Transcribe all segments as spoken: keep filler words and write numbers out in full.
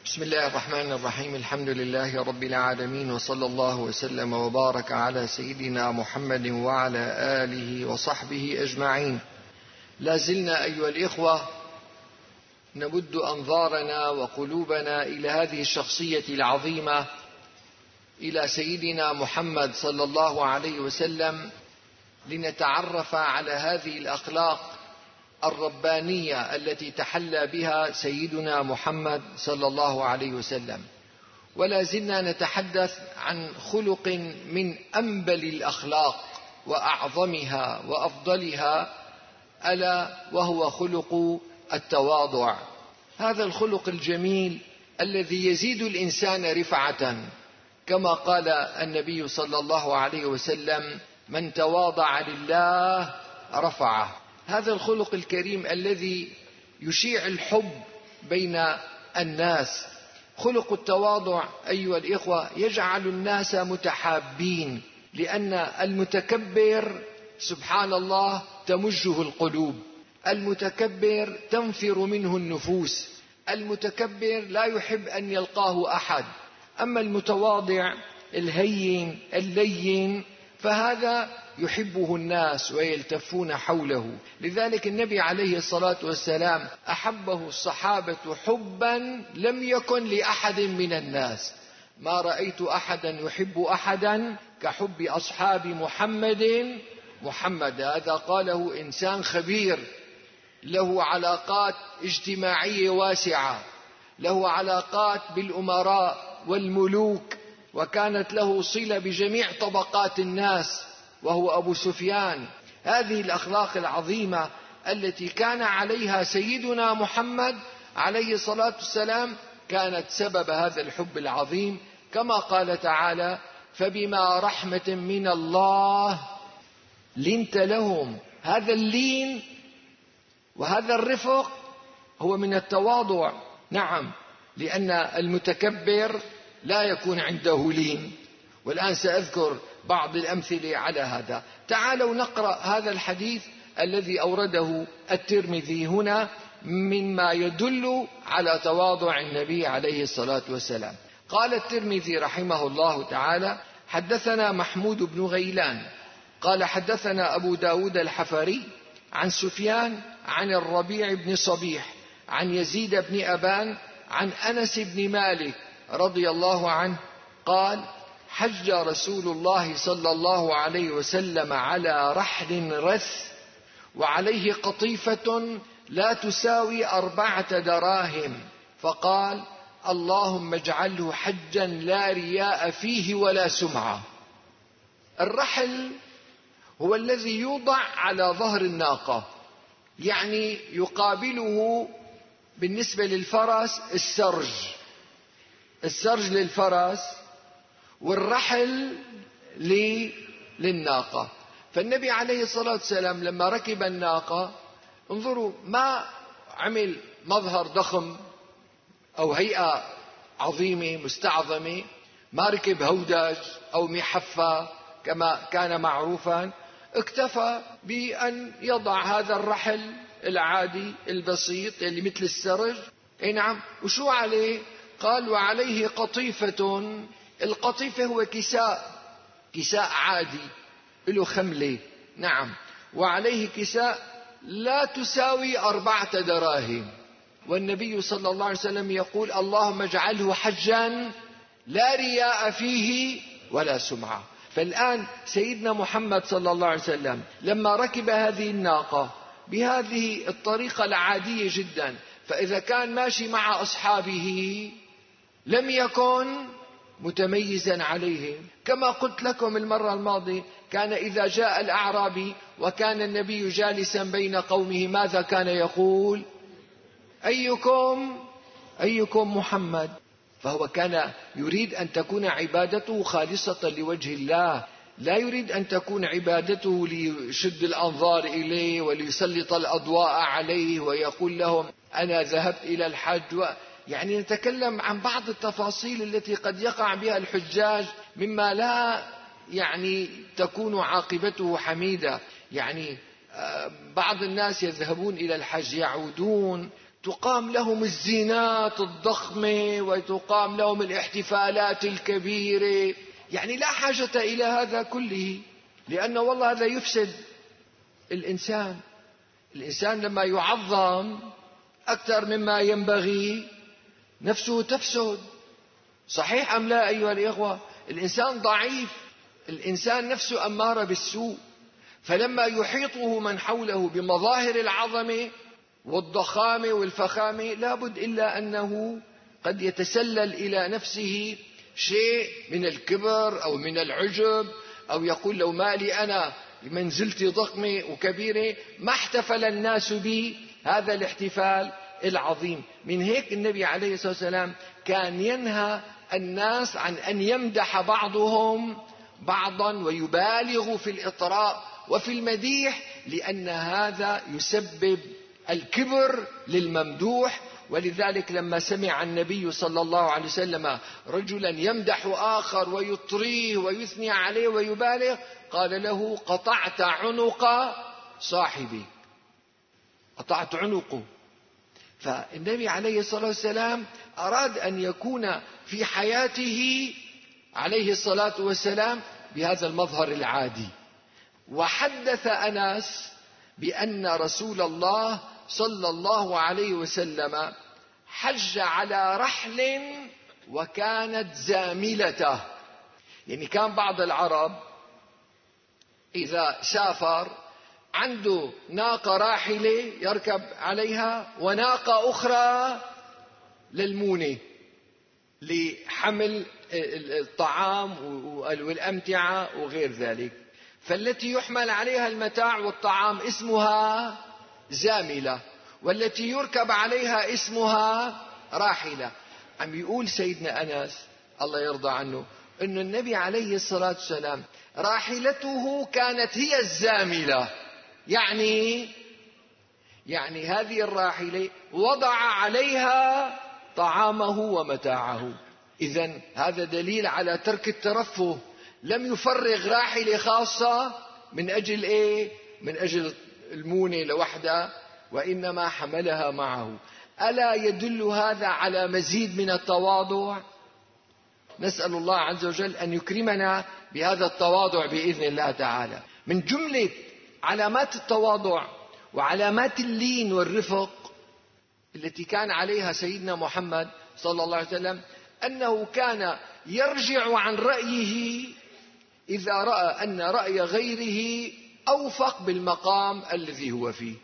بسم الله الرحمن الرحيم. الحمد لله رب العالمين، وصلى الله وسلم وبارك على سيدنا محمد وعلى آله وصحبه أجمعين. لا زلنا أيها الإخوة نمد أنظارنا وقلوبنا إلى هذه الشخصية العظيمة، إلى سيدنا محمد صلى الله عليه وسلم، لنتعرف على هذه الأخلاق الربانية التي تحلى بها سيدنا محمد صلى الله عليه وسلم. ولا زلنا نتحدث عن خلق من أنبل الأخلاق وأعظمها وأفضلها، ألا وهو خلق التواضع. هذا الخلق الجميل الذي يزيد الإنسان رفعة، كما قال النبي صلى الله عليه وسلم: من تواضع لله رفعه. هذا الخلق الكريم الذي يشيع الحب بين الناس. خلق التواضع أيها الإخوة يجعل الناس متحابين، لأن المتكبر سبحان الله تمجه القلوب، المتكبر تنفر منه النفوس، المتكبر لا يحب أن يلقاه أحد. أما المتواضع الهين اللين فهذا يحبه الناس ويلتفون حوله. لذلك النبي عليه الصلاة والسلام أحبه الصحابة حبا لم يكن لأحد من الناس. ما رأيت أحدا يحب أحدا كحب أصحاب محمد محمد. هذا قاله إنسان خبير له علاقات اجتماعية واسعة، له علاقات بالأمراء والملوك، وكانت له صلة بجميع طبقات الناس، وهو أبو سفيان. هذه الأخلاق العظيمة التي كان عليها سيدنا محمد عليه الصلاة والسلام كانت سبب هذا الحب العظيم، كما قال تعالى: فبما رحمة من الله لنت لهم. هذا اللين وهذا الرفق هو من التواضع. نعم، لأن المتكبر لا يكون عنده لين، والآن سأذكر بعض الأمثلة على هذا. تعالوا نقرأ هذا الحديث الذي أورده الترمذي هنا مما يدل على تواضع النبي عليه الصلاة والسلام. قال الترمذي رحمه الله تعالى: حدثنا محمود بن غيلان قال حدثنا أبو داود الحفري عن سفيان عن الربيع بن صبيح عن يزيد بن أبان عن أنس بن مالك رضي الله عنه قال: حج رسول الله صلى الله عليه وسلم على رحل رث وعليه قطيفة لا تساوي أربعة دراهم، فقال: اللهم اجعله حجا لا رياء فيه ولا سمعة. الرحل هو الذي يوضع على ظهر الناقة، يعني يقابله بالنسبة للفرس السرج، السرج للفرس والرحل للناقة. فالنبي عليه الصلاة والسلام لما ركب الناقة، انظروا، ما عمل مظهر ضخم أو هيئة عظيمة مستعظمة، ما ركب هودج أو محفة كما كان معروفا، اكتفى بأن يضع هذا الرحل العادي البسيط اللي مثل السرج. اي نعم. وشو عليه؟ قال: وعليه قطيفة. القطيفة هو كساء، كساء عادي له خملة. نعم. وعليه كساء لا تساوي أربعة دراهم. والنبي صلى الله عليه وسلم يقول: اللهم اجعله حجا لا رياء فيه ولا سمعة. فالآن سيدنا محمد صلى الله عليه وسلم لما ركب هذه الناقة بهذه الطريقة العادية جدا، فإذا كان ماشي مع أصحابه لم يكن متميزا عليهم. كما قلت لكم المرة الماضية، كان إذا جاء الأعرابي وكان النبي جالسا بين قومه ماذا كان يقول؟ أيكم أيكم محمد. فهو كان يريد أن تكون عبادته خالصة لوجه الله، لا يريد أن تكون عبادته ليشد الأنظار إليه وليسلط الأضواء عليه ويقول لهم أنا ذهبت إلى الحج و... يعني نتكلم عن بعض التفاصيل التي قد يقع بها الحجاج مما لا يعني تكون عاقبته حميدة. يعني بعض الناس يذهبون إلى الحج يعودون تقام لهم الزينات الضخمة وتقام لهم الاحتفالات الكبيرة، يعني لا حاجة إلى هذا كله، لأن والله هذا يفسد الإنسان. الإنسان لما يعظم أكثر مما ينبغي نفسه تفسد. صحيح أم لا أيها الإخوة؟ الإنسان ضعيف، الإنسان نفسه أمارة بالسوء، فلما يحيطه من حوله بمظاهر العظمة والضخامة والفخامة لابد إلا أنه قد يتسلل إلى نفسه شيء من الكبر أو من العجب، أو يقول لو ما لي أنا منزلتي ضخمة وكبيرة ما احتفل الناس بي هذا الاحتفال العظيم. من هيك النبي عليه الصلاة والسلام كان ينهى الناس عن أن يمدح بعضهم بعضا ويبالغ في الإطراء وفي المديح، لأن هذا يسبب الكبر للممدوح. ولذلك لما سمع النبي صلى الله عليه وسلم رجلا يمدح آخر ويطريه ويثني عليه ويبالغ قال له: قطعت عنق صاحبي، قطعت عنقه. فالنبي عليه الصلاة والسلام أراد أن يكون في حياته عليه الصلاة والسلام بهذا المظهر العادي. وحدث أنس بأن رسول الله صلى الله عليه وسلم حج على رحل وكانت زاملته. يعني كان بعض العرب إذا سافر عنده ناقة راحلة يركب عليها وناقة أخرى للمونة لحمل الطعام والأمتعة وغير ذلك، فالتي يحمل عليها المتاع والطعام اسمها زاملة، والتي يركب عليها اسمها راحلة. عم يقول سيدنا أنس الله يرضى عنه أن النبي عليه الصلاة والسلام راحلته كانت هي الزاملة، يعني يعني هذه الراحلة وضع عليها طعامه ومتاعه. إذن هذا دليل على ترك الترفه، لم يفرغ راحلة خاصة من أجل إيه؟ من أجل المونة لوحدها، وإنما حملها معه. ألا يدل هذا على مزيد من التواضع؟ نسأل الله عز وجل أن يكرمنا بهذا التواضع بإذن الله تعالى. من جملة علامات التواضع وعلامات اللين والرفق التي كان عليها سيدنا محمد صلى الله عليه وسلم أنه كان يرجع عن رأيه إذا رأى أن رأي غيره أوفق بالمقام الذي هو فيه.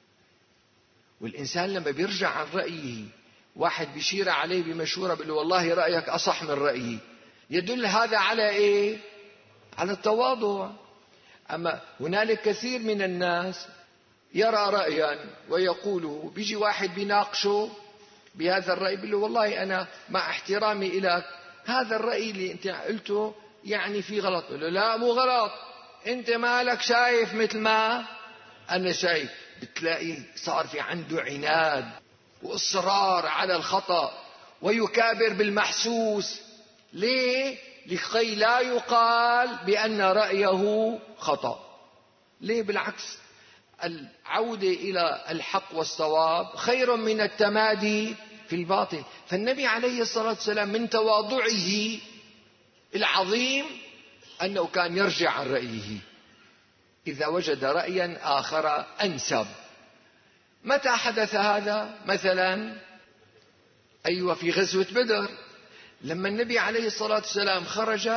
والإنسان لما بيرجع عن رأيه، واحد بيشير عليه بمشورة بيقول له والله رأيك أصح من رأيي، يدل هذا على إيه؟ على التواضع. أما هنالك كثير من الناس يرى رأيا ويقوله، بيجي واحد بيناقشه بهذا الرأي بيقول له والله أنا مع احترامي إليك هذا الرأي اللي أنت قلته يعني في غلط. بيقول له لا مو غلط، أنت مالك شايف مثل ما أنا شايف. بتلاقي صار في عنده عناد وإصرار على الخطأ ويكابر بالمحسوس. ليه؟ لكي لا يقال بأن رأيه خطأ. ليه؟ بالعكس، العودة إلى الحق والصواب خير من التمادي في الباطل. فالنبي عليه الصلاة والسلام من تواضعه العظيم أنه كان يرجع عن رأيه إذا وجد رأيا آخر أنسب. متى حدث هذا؟ مثلا أيوة في غزوة بدر، لما النبي عليه الصلاة والسلام خرج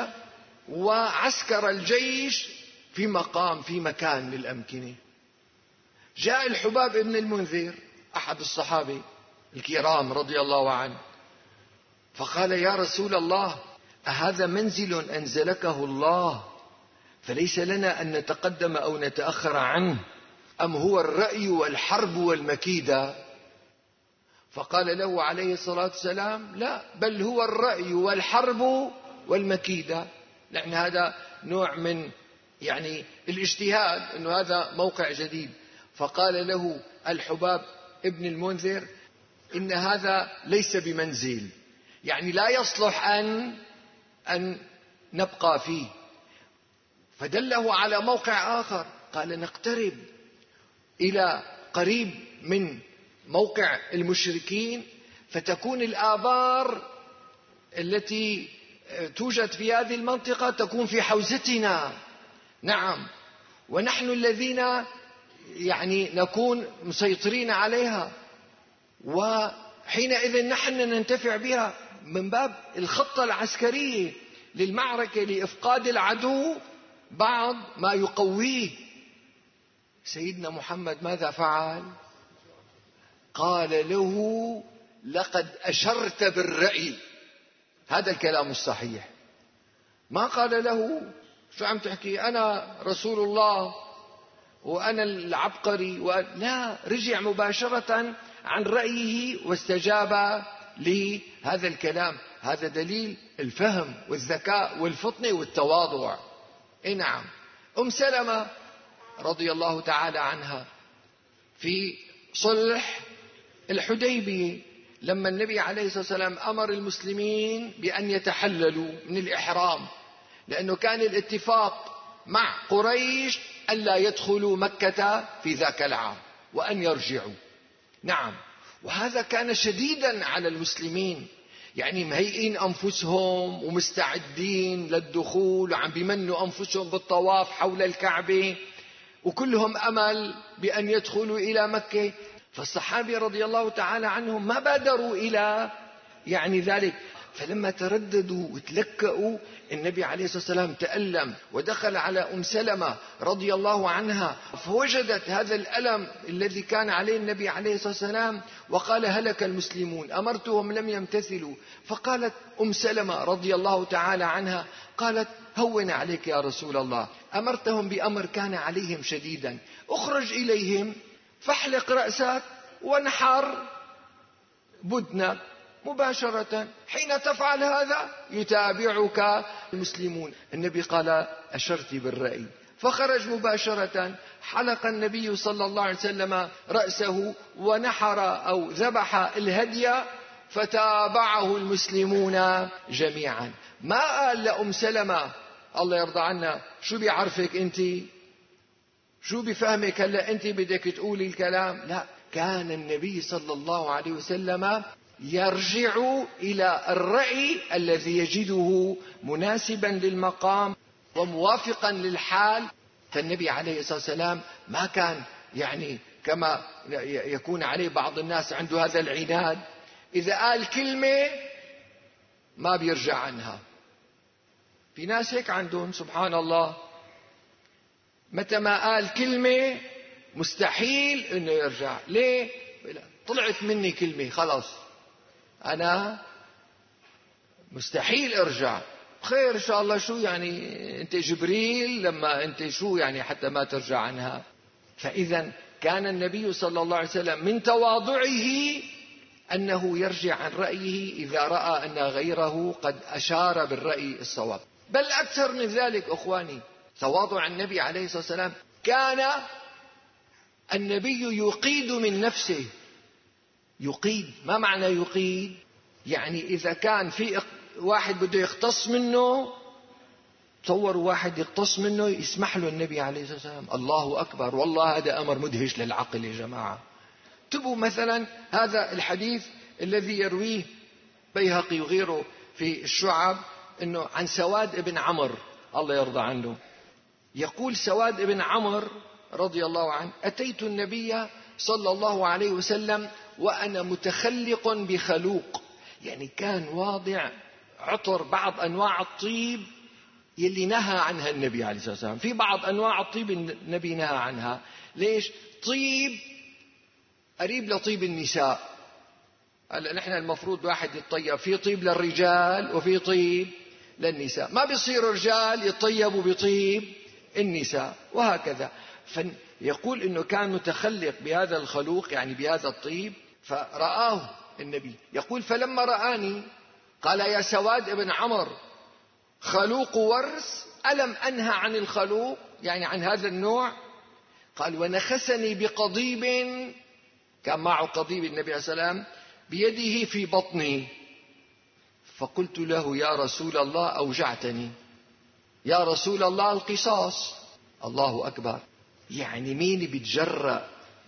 وعسكر الجيش في مقام في مكان للأمكنة، جاء الحباب ابن المنذر أحد الصحابة الكرام رضي الله عنه فقال يا رسول الله أهذا منزل أنزلكه الله فليس لنا أن نتقدم أو نتأخر عنه، أم هو الرأي والحرب والمكيدة؟ فقال له عليه الصلاة والسلام لا، بل هو الرأي والحرب والمكيدة، لأن هذا نوع من يعني الاجتهاد، أنه هذا موقع جديد. فقال له الحباب ابن المنذر إن هذا ليس بمنزل، يعني لا يصلح أن أن نبقى فيه. فدله على موقع آخر، قال نقترب إلى قريب من موقع المشركين، فتكون الآبار التي توجد في هذه المنطقة تكون في حوزتنا. نعم، ونحن الذين يعني نكون مسيطرين عليها، وحينئذ نحن ننتفع بها من باب الخطة العسكرية للمعركة لإفقاد العدو بعض ما يقويه. سيدنا محمد ماذا فعل؟ قال له: لقد أشرت بالرأي. هذا الكلام الصحيح. ما قال له: شو عم تحكي، أنا رسول الله وأنا العبقري و... لا، رجع مباشرة عن رأيه واستجاب لهذا الكلام. هذا دليل الفهم والذكاء والفطنة والتواضع. إيه نعم. أم سلمة رضي الله تعالى عنها في صلح الحديبية لما النبي عليه الصلاة والسلام أمر المسلمين بأن يتحللوا من الإحرام، لأنه كان الاتفاق مع قريش ألا يدخلوا مكة في ذاك العام وأن يرجعوا. نعم، وهذا كان شديدا على المسلمين، يعني مهيئين أنفسهم ومستعدين للدخول وعم بيمنوا أنفسهم بالطواف حول الكعبة، وكلهم أمل بأن يدخلوا إلى مكة. فالصحابة رضي الله تعالى عنهم ما بادروا إلى يعني ذلك. فلما ترددوا وتلكأوا النبي عليه الصلاة والسلام تألم ودخل على أم سلمة رضي الله عنها، فوجدت هذا الألم الذي كان عليه النبي عليه الصلاة والسلام، وقال: هلك المسلمون، أمرتهم لم يمتثلوا. فقالت أم سلمة رضي الله تعالى عنها، قالت: هون عليك يا رسول الله، أمرتهم بأمر كان عليهم شديدا، اخرج إليهم فاحلق رأسك وانحر بدنك مباشرة. حين تفعل هذا يتابعك المسلمون. النبي قال: أشرت بالرأي. فخرج مباشرة، حلق النبي صلى الله عليه وسلم رأسه ونحر أو ذبح الهدي، فتابعه المسلمون جميعا. ما قال لأم سلمة الله يرضى عنا: شو بيعرفك أنت، شو بفهمك هلا أنت بدك تقولي الكلام. لا، كان النبي صلى الله عليه وسلم يرجع إلى الرأي الذي يجده مناسبا للمقام وموافقا للحال. فالنبي عليه الصلاة والسلام ما كان يعني كما يكون عليه بعض الناس عنده هذا العناد، إذا قال كلمة ما بيرجع عنها. في ناس هيك عندهم سبحان الله، متى ما قال كلمة مستحيل انه يرجع. ليه؟ طلعت مني كلمة خلاص أنا مستحيل أرجع. خير إن شاء الله، شو يعني أنت جبريل لما أنت شو يعني حتى ما ترجع عنها. فإذا كان النبي صلى الله عليه وسلم من تواضعه أنه يرجع عن رأيه إذا رأى أن غيره قد أشار بالرأي الصواب. بل أكثر من ذلك أخواني، تواضع النبي عليه الصلاة والسلام، كان النبي يقيد من نفسه. يقيد، ما معنى يقيد؟ يعني إذا كان في واحد بده يختص منه، تصوروا واحد يختص منه يسمح له النبي عليه الصلاة والسلام. الله أكبر، والله هذا أمر مدهش للعقل يا جماعة. تبوا مثلا هذا الحديث الذي يرويه بيهقي وغيره في الشعب، إنه عن سواد بن عمرو الله يرضى عنه، يقول سواد بن عمرو رضي الله عنه: أتيت النبي صلى الله عليه وسلم وأنا متخلق بخلوق، يعني كان واضع عطر بعض أنواع الطيب يلي نهى عنها النبي عليه الصلاة والسلام. في بعض أنواع الطيب النبي نهى عنها. ليش؟ طيب قريب لطيب النساء. هلا نحن المفروض واحد يتطيب، في طيب للرجال وفي طيب للنساء، ما بيصير الرجال يتطيبوا بطيب النساء وهكذا. فيقول إنه كان متخلق بهذا الخلوق، يعني بهذا الطيب. فرآه النبي، يقول: فلما رآني قال: يا سواد بن عمرو، خلوق ورس، ألم أنهى عن الخلوق، يعني عن هذا النوع؟ قال: ونخسني بقضيب، كان معه قضيب النبي عليه السلام بيده في بطني. فقلت له: يا رسول الله أوجعتني، يا رسول الله القصاص. الله أكبر، يعني مين بيتجرأ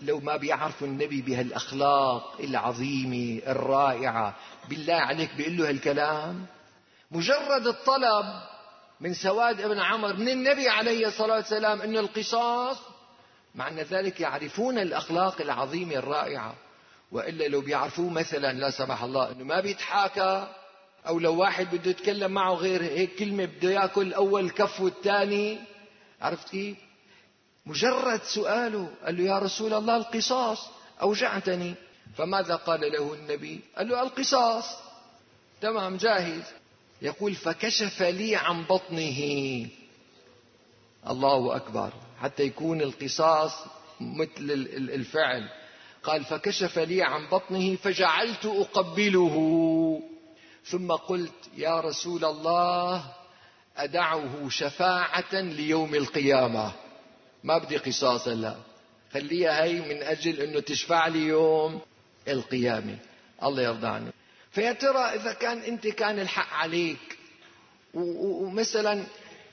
لو ما بيعرفوا النبي بهالأخلاق العظيمة الرائعة، بالله عليك بيقول له هالكلام؟ مجرد الطلب من سواد ابن عمرو من النبي عليه الصلاة والسلام إن القصاص، معنى ذلك يعرفون الأخلاق العظيمة الرائعة. وإلا لو بيعرفوه مثلا لا سمح الله إنه ما بيتحاكى، أو لو واحد بده يتكلم معه غير هيك كلمة بده يأكل أول كف والثاني، عرفت كيف؟ مجرد سؤاله قال له يا رسول الله القصاص أوجعتني، فماذا قال له النبي؟ قال له القصاص، تمام جاهز. يقول فكشف لي عن بطنه، الله أكبر، حتى يكون القصاص مثل الفعل. قال فكشف لي عن بطنه فجعلت أقبله، ثم قلت يا رسول الله أدعه شفاعة ليوم القيامة، ما بدي قصاص هلا، خليها هي من أجل أنه تشفع لي يوم القيامة، الله يرضى عنك. فيا ترى إذا كان أنت كان الحق عليك ومثلا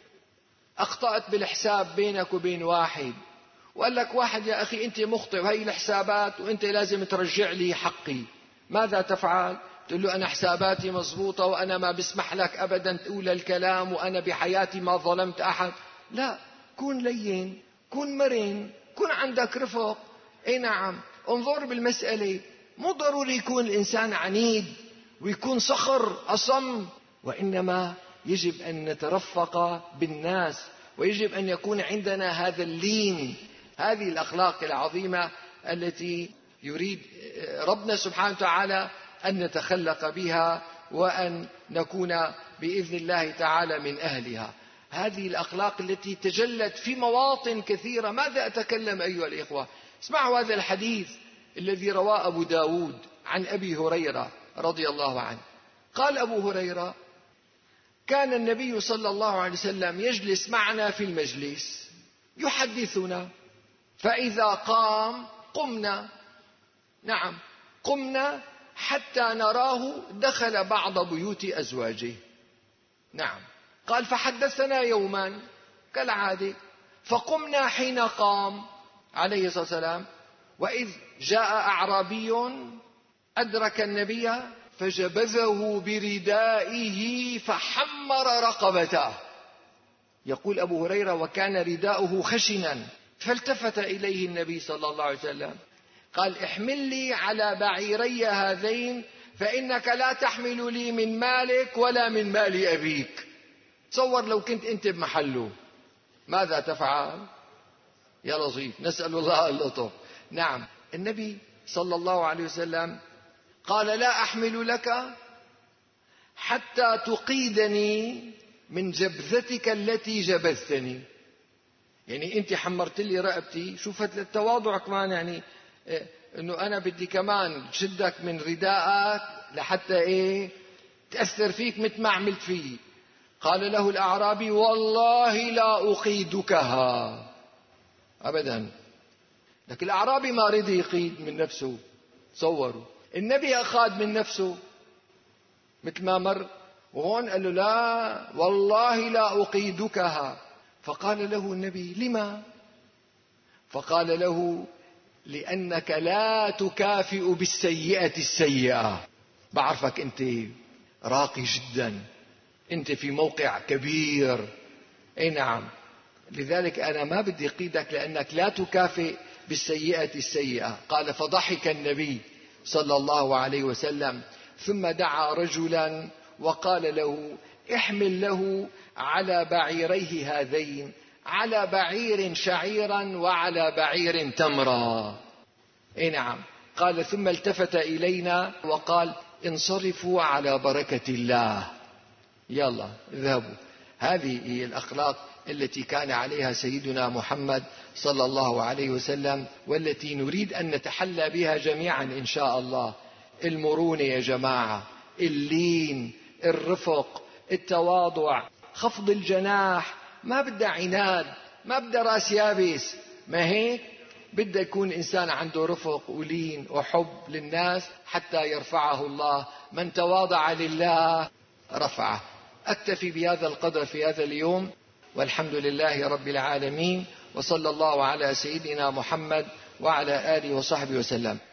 أخطأت بالحساب بينك وبين واحد، وقال لك واحد يا أخي أنت مخطئ وهي الحسابات وأنت لازم ترجع لي حقي، ماذا تفعل؟ تقول له أنا حساباتي مضبوطة وأنا ما بسمح لك أبدا تقول الكلام وأنا بحياتي ما ظلمت أحد. لا، كن لين، كن مرن، كن عندك رفق. اي نعم، انظر بالمسألة، مو ضروري يكون الإنسان عنيد ويكون صخر أصم، وإنما يجب أن نترفق بالناس، ويجب أن يكون عندنا هذا اللين، هذه الأخلاق العظيمة التي يريد ربنا سبحانه وتعالى أن نتخلق بها وأن نكون بإذن الله تعالى من أهلها. هذه الأخلاق التي تجلت في مواطن كثيرة. ماذا أتكلم أيها الإخوة؟ اسمعوا هذا الحديث الذي رواه أبو داود عن أبي هريرة رضي الله عنه. قال أبو هريرة كان النبي صلى الله عليه وسلم يجلس معنا في المجلس يحدثنا، فإذا قام قمنا، نعم قمنا حتى نراه دخل بعض بيوت أزواجه. نعم، قال فحدثنا يوما كالعادة، فقمنا حين قام عليه الصلاة والسلام، وإذ جاء أعرابي أدرك النبي فجبذه بردائه فحمر رقبته. يقول أبو هريرة وكان رداؤه خشنا، فالتفت إليه النبي صلى الله عليه وسلم قال احمل لي على بعيري هذين فإنك لا تحمل لي من مالك ولا من مال أبيك. تصور لو كنت أنت بمحله ماذا تفعل؟ يا لطيف، نسأل الله اللطف. نعم، النبي صلى الله عليه وسلم قال لا أحمل لك حتى تقيدني من جبذتك التي جبذتني. يعني أنت حمرت لي رقبتي، شوفت التواضع كمان، يعني إيه؟ أنه أنا بدي كمان شدك من رداءك لحتى إيه تأثر فيك مثل ما عملت فيه. قال له الأعرابي والله لا أقيدكها أبدا. لكن الأعرابي ما رضي يقيد من نفسه، تصوروا النبي أخذ من نفسه مثل ما مر، وهون قال له لا والله لا أقيدكها. فقال له النبي لما؟ فقال له لأنك لا تكافئ بالسيئة السيئة. بعرفك أنت راقي جدا، أنت في موقع كبير، أي نعم، لذلك أنا ما بدي قيدك لأنك لا تكافئ بالسيئة السيئة. قال فضحك النبي صلى الله عليه وسلم، ثم دعا رجلا وقال له احمل له على بعيريه هذين، على بعير شعيرا وعلى بعير تمرا. اي نعم. قال ثم التفت إلينا وقال انصرفوا على بركة الله، يلا اذهبوا. هذه هي الأخلاق التي كان عليها سيدنا محمد صلى الله عليه وسلم، والتي نريد أن نتحلى بها جميعا إن شاء الله. المرونة يا جماعة، اللين، الرفق، التواضع، خفض الجناح، ما بدها عناد، ما بدها راس يابس، ما هيك؟ بدأ يكون إنسان عنده رفق ولين وحب للناس حتى يرفعه الله. من تواضع لله رفعه. أكتفي بهذا القدر في هذا اليوم، والحمد لله رب العالمين، وصلى الله على سيدنا محمد وعلى آله وصحبه وسلم.